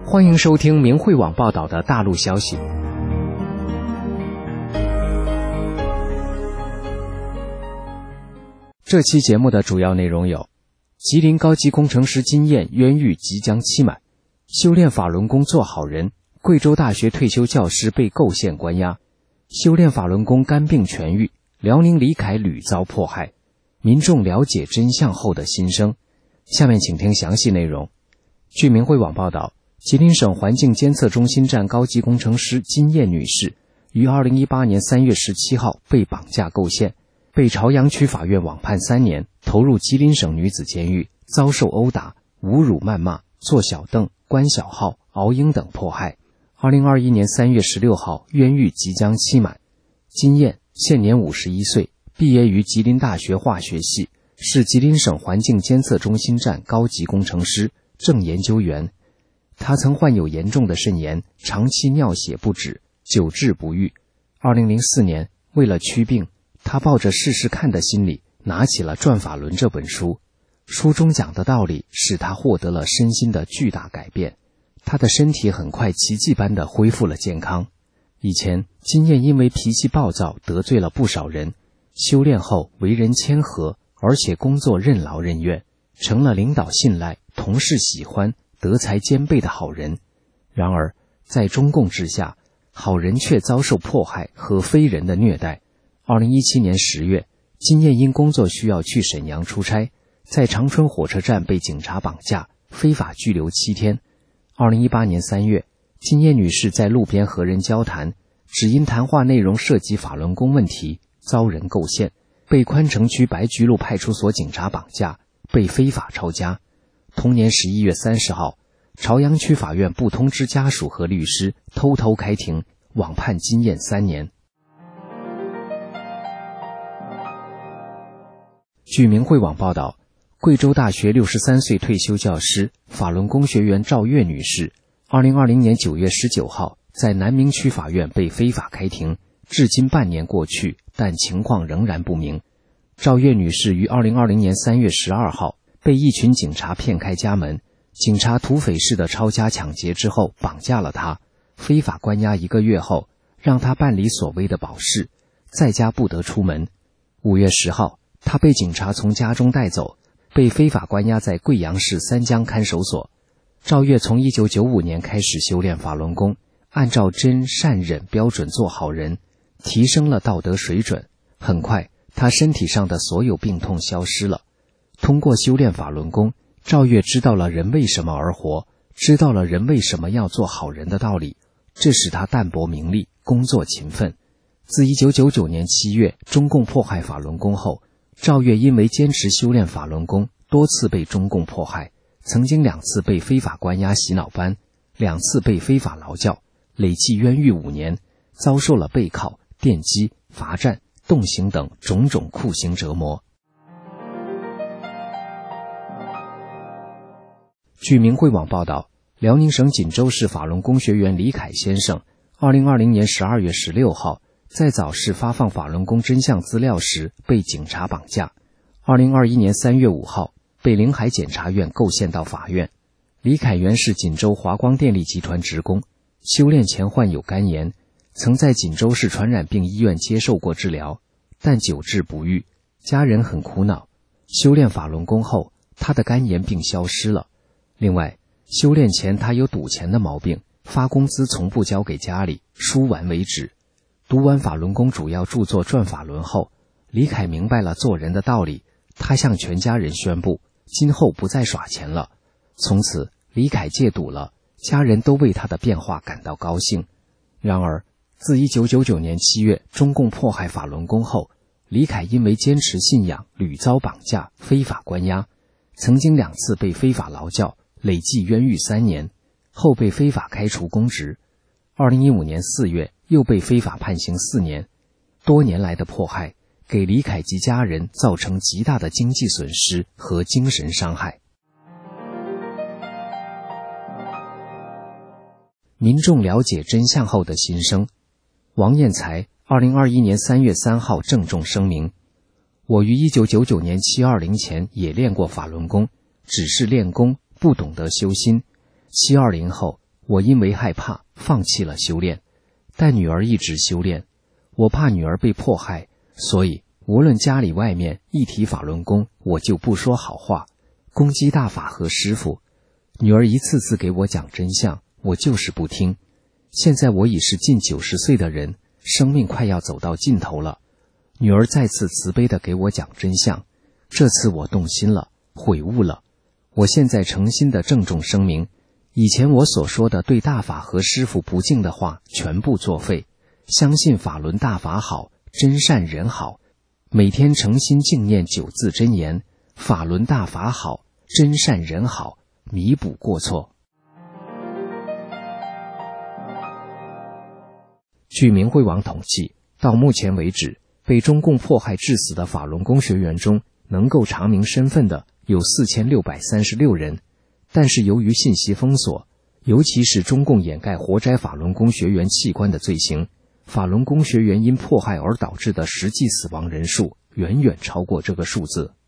欢迎收听明慧网报道的大陆消息。这期节目的主要内容有：吉林高级工程师金燕冤狱即将期满，修炼法轮功做好人，贵州大学退休教师被构陷关押，修炼法轮功肝病痊愈，辽宁李凯屡遭迫害，民众了解真相后的心声。下面请听详细内容。据明慧网报道，吉林省环境监测中心站高级工程师金燕女士于2018年3月17号被绑架构陷，被朝阳区法院网判3年，投入吉林省女子监狱，遭受殴打、侮辱、谩骂、坐小凳、关小号、熬鹰等迫害。2021年3月16号，冤狱即将期满。金燕现年51岁，毕业于吉林大学化学系，是吉林省环境监测中心站高级工程师、正研究员。他曾患有严重的肾炎，长期尿血不止，久治不愈。2004年，为了祛病，他抱着试试看的心理，拿起了《转法轮》这本书。书中讲的道理使他获得了身心的巨大改变，他的身体很快奇迹般地恢复了健康。以前，金燕因为脾气暴躁得罪了不少人，修炼后为人谦和，而且工作任劳任怨，成了领导信赖、同事喜欢、德才兼备的好人。然而，在中共之下，好人却遭受迫害和非人的虐待。2017年10月，金燕因工作需要去沈阳出差，在长春火车站被警察绑架，非法拘留7天。2018年3月，金燕女士在路边和人交谈，只因谈话内容涉及法轮功问题，遭人构陷，被宽城区白菊路派出所警察绑架，被非法抄家。同年11月30号，朝阳区法院不通知家属和律师，偷偷开庭，网判金燕3年。据明慧网报道，贵州大学63岁退休教师、法轮功学员赵月女士2020年9月19号在南明区法院被非法开庭，至今半年过去，但情况仍然不明。赵月女士于2020年3月12号被一群警察骗开家门，警察土匪式的抄家抢劫之后绑架了她，非法关押1个月后，让她办理所谓的保释，在家不得出门。5月10号，她被警察从家中带走，被非法关押在贵阳市三江看守所。赵月从1995年开始修炼法轮功，按照真善忍标准做好人，提升了道德水准。很快，她身体上的所有病痛消失了。通过修炼法轮功，赵月知道了人为什么而活，知道了人为什么要做好人的道理，这使他淡泊名利，工作勤奋。自1999年7月中共迫害法轮功后，赵月因为坚持修炼法轮功，多次被中共迫害，曾经2次被非法关押洗脑班，2次被非法劳教，累计冤狱5年，遭受了背铐、电击、罚站、冻刑等种种酷刑折磨。据明慧网报道，辽宁省锦州市法轮功学员李凯先生2020年12月16号在早市发放法轮功真相资料时被警察绑架，2021年3月5号被临海检察院构陷到法院。李凯原是锦州华光电力集团职工，修炼前患有肝炎，曾在锦州市传染病医院接受过治疗，但久治不愈，家人很苦恼。修炼法轮功后，他的肝炎病消失了。另外，修炼前他有赌钱的毛病，发工资从不交给家里，输完为止。读完法轮功主要著作《转法轮》后，李凯明白了做人的道理，他向全家人宣布，今后不再耍钱了。从此，李凯戒赌了，家人都为他的变化感到高兴。然而，自1999年7月中共迫害法轮功后，李凯因为坚持信仰，屡遭绑架、非法关押，曾经2次被非法劳教，累计冤狱3年，后被非法开除公职。2015年4月又被非法判刑4年。多年来的迫害给李凯及家人造成极大的经济损失和精神伤害。民众了解真相后的心声。王彦才2021年3月3号郑重声明，我于1999年720前也练过法轮功，只是练功，不懂得修心。720后， 我因为害怕放弃了修炼，但女儿一直修炼。我怕女儿被迫害，所以无论家里外面一提法轮功，我就不说好话，攻击大法和师父。女儿一次次给我讲真相，我就是不听。现在我已是近90岁的人，生命快要走到尽头了。女儿再次慈悲地给我讲真相，这次我动心了，悔悟了。我现在诚心地郑重声明，以前我所说的对大法和师父不敬的话全部作废，相信法轮大法好，真善人好，每天诚心敬念9字真言，法轮大法好，真善人好，弥补过错。据明慧网统计，到目前为止，被中共迫害致死的法轮功学员中，能够查明身份的有4636人，但是由于信息封锁，尤其是中共掩盖活摘法轮功学员器官的罪行，法轮功学员因迫害而导致的实际死亡人数远远超过这个数字。